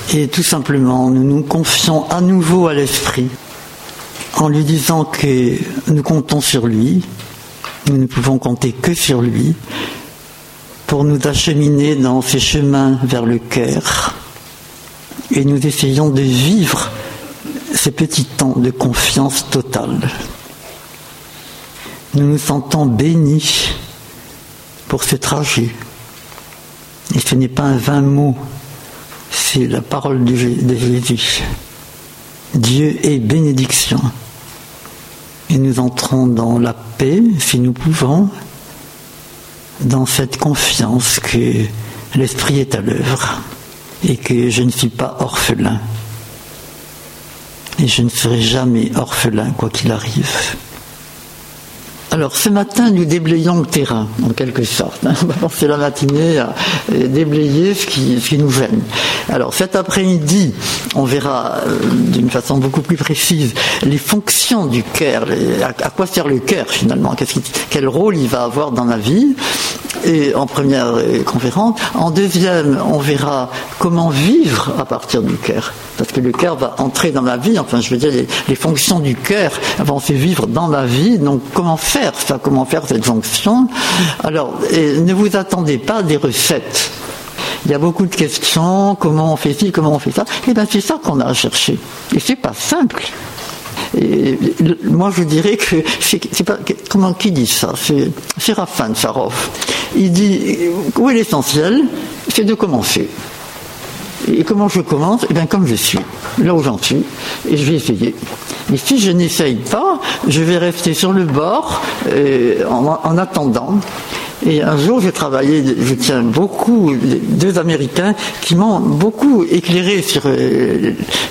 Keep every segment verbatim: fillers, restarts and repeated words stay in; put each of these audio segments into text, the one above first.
Et tout simplement, nous nous confions à nouveau à l'Esprit, en lui disant que nous comptons sur lui, nous ne pouvons compter que sur lui, pour nous acheminer dans ces chemins vers le cœur. Et nous essayons de vivre ces petits temps de confiance totale. Nous nous sentons bénis pour ce trajet. Et ce n'est pas un vain mot, c'est la parole de Jésus. Dieu est bénédiction. Et nous entrons dans la paix, si nous pouvons, dans cette confiance que l'Esprit est à l'œuvre et que je ne suis pas orphelin. Et je ne serai jamais orphelin, quoi qu'il arrive. Alors, ce matin, nous déblayons le terrain, en quelque sorte. On va passer la matinée à déblayer ce qui, ce qui nous gêne. Alors, cet après-midi, on verra euh, d'une façon beaucoup plus précise les fonctions du cœur, les, à, à quoi sert le cœur finalement, qu'est-ce qui, quel rôle il va avoir dans la vie. Et en première euh, conférence. En deuxième, on verra comment vivre à partir du cœur. Parce que le cœur va entrer dans la vie, enfin je veux dire, les, les fonctions du cœur vont se vivre dans la vie, donc comment faire ça, comment faire cette fonction. Alors, et ne vous attendez pas à des recettes. Il y a beaucoup de questions, comment on fait ci, comment on fait ça. Et bien c'est ça qu'on a à chercher. Et c'est pas simple. Et moi je dirais que c'est, c'est pas, comment qui dit ça, c'est Séraphin de Sarov. Il dit où est l'essentiel, c'est de commencer. Et comment je commence? Eh bien comme je suis, là où j'en suis, et je vais essayer. Et si je n'essaye pas, je vais rester sur le bord euh, en, en attendant. Et un jour, j'ai travaillé, je tiens beaucoup, deux Américains qui m'ont beaucoup éclairé sur... Euh,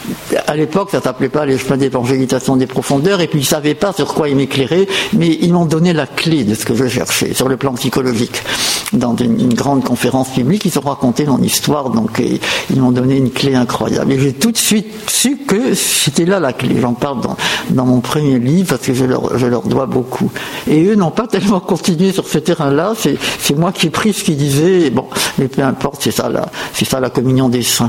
à l'époque, ça s'appelait pas les chemins d'évangélisation des profondeurs, et puis ils savaient pas sur quoi ils m'éclairaient, mais ils m'ont donné la clé de ce que je cherchais, sur le plan psychologique. Dans une, une grande conférence publique, ils ont raconté mon histoire, donc et, ils m'ont donné une clé incroyable. Et j'ai tout de suite su que c'était là la clé. J'en parle dans, dans mon premier livre, parce que je leur, je leur dois beaucoup. Et eux n'ont pas tellement continué sur ce terrain-là, c'est, c'est moi qui ai pris ce qu'ils disaient, et bon, mais peu importe, c'est ça la, c'est ça la communion des saints.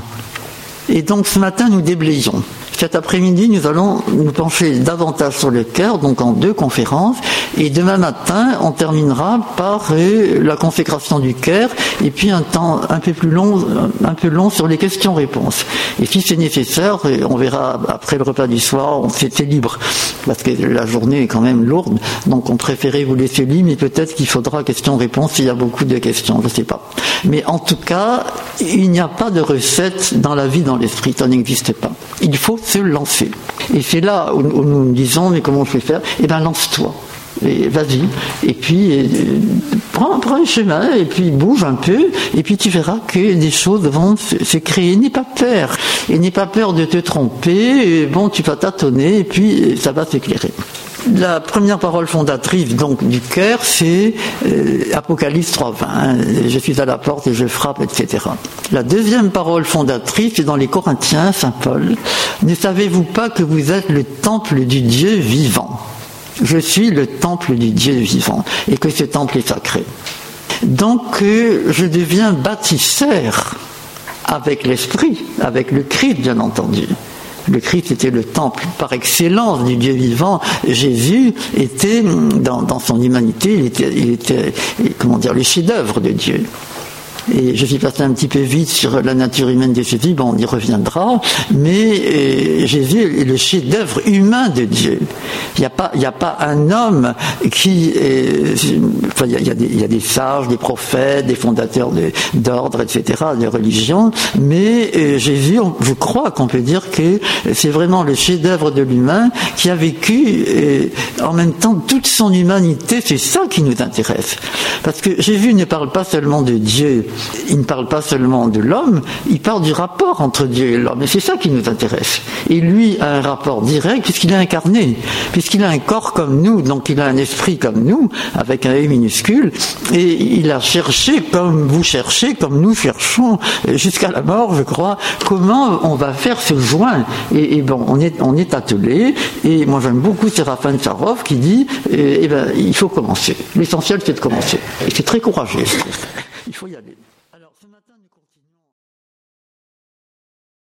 Et donc ce matin, nous déblayons. Cet après-midi, nous allons nous pencher davantage sur le cœur, donc en deux conférences. Et demain matin, on terminera par euh, la consécration du cœur, et puis un temps un peu plus long, un peu long sur les questions-réponses. Et si c'est nécessaire, on verra après le repas du soir, on c'était libre, parce que la journée est quand même lourde. Donc on préférait vous laisser libre, mais peut-être qu'il faudra questions-réponses s'il y a beaucoup de questions, je ne sais pas. Mais en tout cas, il n'y a pas de recette dans la vie, dans l'esprit, ça n'existe pas. Il faut se lancer. Et c'est là où, où nous nous disons, mais comment je vais faire? Eh bien, lance-toi. Et vas-y. Et puis, et, prends, prends un chemin, et puis bouge un peu, et puis tu verras que des choses vont se, se créer. N'aie pas peur. Et n'aie pas peur de te tromper. Et bon, tu vas tâtonner, et puis ça va s'éclairer. La première parole fondatrice donc du cœur, c'est euh, Apocalypse trois vingt. Hein, je suis à la porte et je frappe, et cetera. La deuxième parole fondatrice, c'est dans les Corinthiens, Saint Paul. Ne savez-vous pas que vous êtes le temple du Dieu vivant? Je suis le temple du Dieu vivant et que ce temple est sacré. Donc euh, je deviens bâtisseur avec l'Esprit, avec le Christ bien entendu. Le Christ était le temple par excellence du Dieu vivant. Jésus était, dans, dans son humanité, il était, il était, comment dire, le chef-d'œuvre de Dieu. Et je suis passé un petit peu vite sur la nature humaine de Jésus, bon, on y reviendra, mais euh, Jésus est le chef-d'œuvre humain de Dieu. Il n'y a pas, il n'y a pas un homme qui, euh, enfin, il y a, il y a des, il y a des sages, des prophètes, des fondateurs de, d'ordre, et cetera, de religions, mais euh, Jésus, on, je crois qu'on peut dire que c'est vraiment le chef-d'œuvre de l'humain qui a vécu euh, en même temps toute son humanité. C'est ça qui nous intéresse, parce que Jésus ne parle pas seulement de Dieu. Il ne parle pas seulement de l'homme, il parle du rapport entre Dieu et l'homme, et c'est ça qui nous intéresse. Et lui a un rapport direct puisqu'il est incarné, puisqu'il a un corps comme nous, donc il a un esprit comme nous, avec un E minuscule, et il a cherché comme vous cherchez, comme nous cherchons, jusqu'à la mort, je crois, comment on va faire ce joint. Et, et bon, on est, on est attelé, et moi j'aime beaucoup Séraphin de Sarov qui dit, eh ben, il faut commencer. L'essentiel c'est de commencer. Et c'est très courageux, je trouve. Il faut y aller.